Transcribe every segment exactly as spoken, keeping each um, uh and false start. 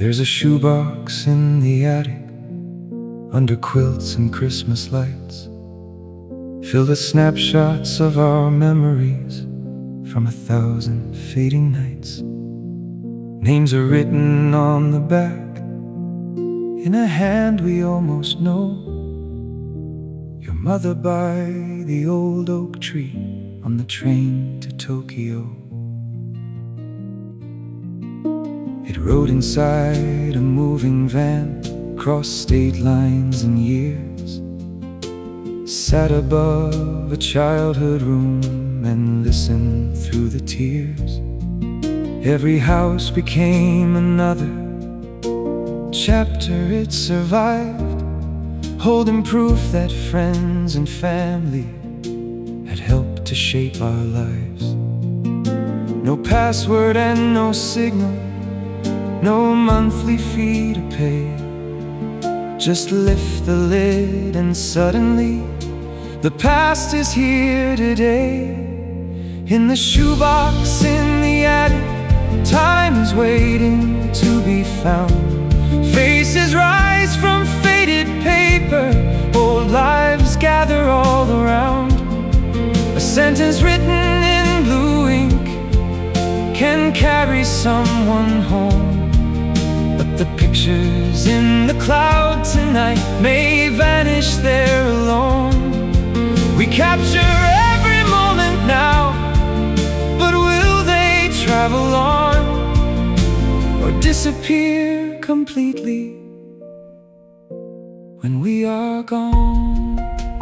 There's a shoebox in the attic, under quilts and Christmas lights, filled with snapshots of our memories from a thousand fading nights. Names are written on the back, in a hand we almost know. Your mother by the old oak tree, on the train to Tokyo. It rode inside a moving van, crossed state lines and years, sat above a childhood room and listened through the tears. Every house became another chapter it survived, holding proof that friends and family had helped to shape our lives. No password and no signal, no monthly fee to pay. Just lift the lid and suddenly the past is here today. In the shoebox in the attic, time is waiting to be found. Faces rise from faded paper, old lives gather all around. A sentence written in blue ink can carry someone home, but the pictures in the cloud tonight may vanish there alone. We capture every moment now, but will they travel on or disappear completely when we are gone?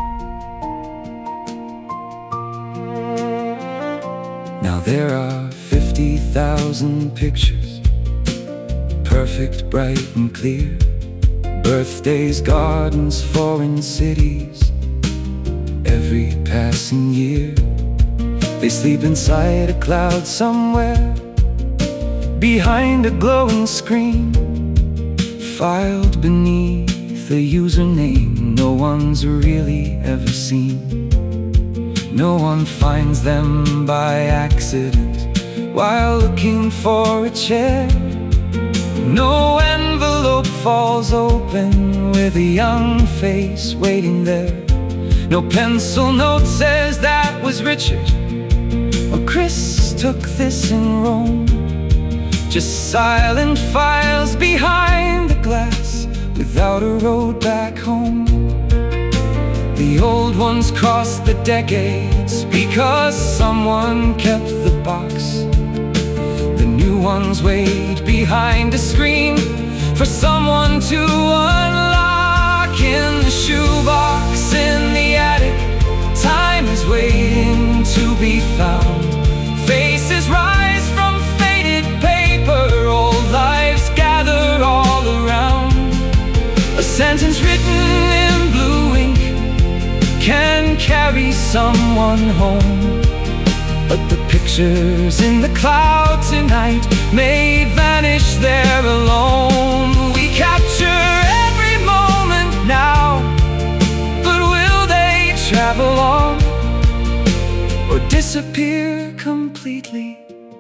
Now there are fifty thousand pictures, perfect, bright and clear. Birthdays, gardens, foreign cities, every passing year. They sleep inside a cloud somewhere, behind a glowing screen, filed beneath a username no one's really ever seen. No one finds them by accident while looking for a chair. No envelope falls open with a young face waiting there. No pencil note says that was Richard, or Chris took this in Rome. Just silent files behind the glass, without a road back home. The old ones crossed the decades because someone kept the box. The new ones wait behind a screen for someone to unlock. In the shoebox in the attic, time is waiting to be found. Faces rise from faded paper, old lives gather all around. A sentence written in blue ink can carry someone home, but the pictures in the cloud tonight may vanish there alone. We capture every moment now, but will they travel on or disappear completely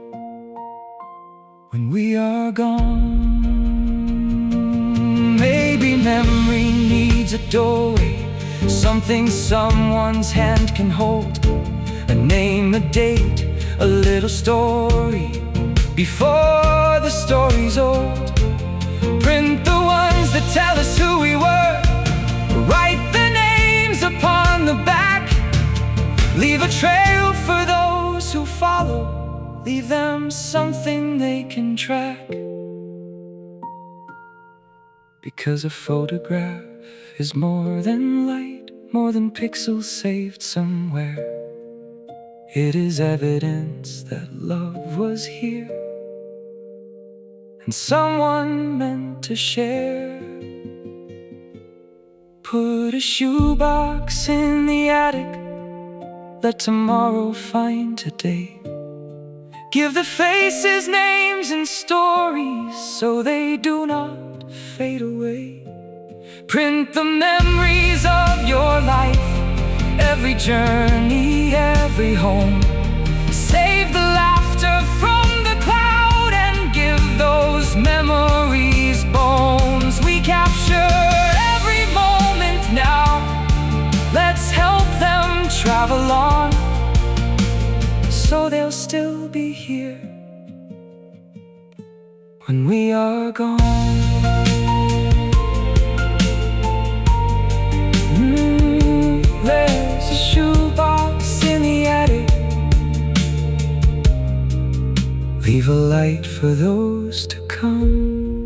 when we are gone? Maybe memory needs a doorway, something someone's hand can hold. A name, a date, a little story before the story's old. Print the ones that tell us who we were, write the names upon the back. Leave a trail for those who follow, leave them something they can track. Because a photograph is more than light, more than pixels saved somewhere. It is evidence that love was here, and someone meant to share. Put a shoebox in the attic, let tomorrow find today. Give the faces names and stories so they do not fade away. Print the memories of your life, every journey, every home. Save the laughter from the cloud and give those memories here when we are gone. Mm, there's a shoebox in the attic. Leave a light for those to come.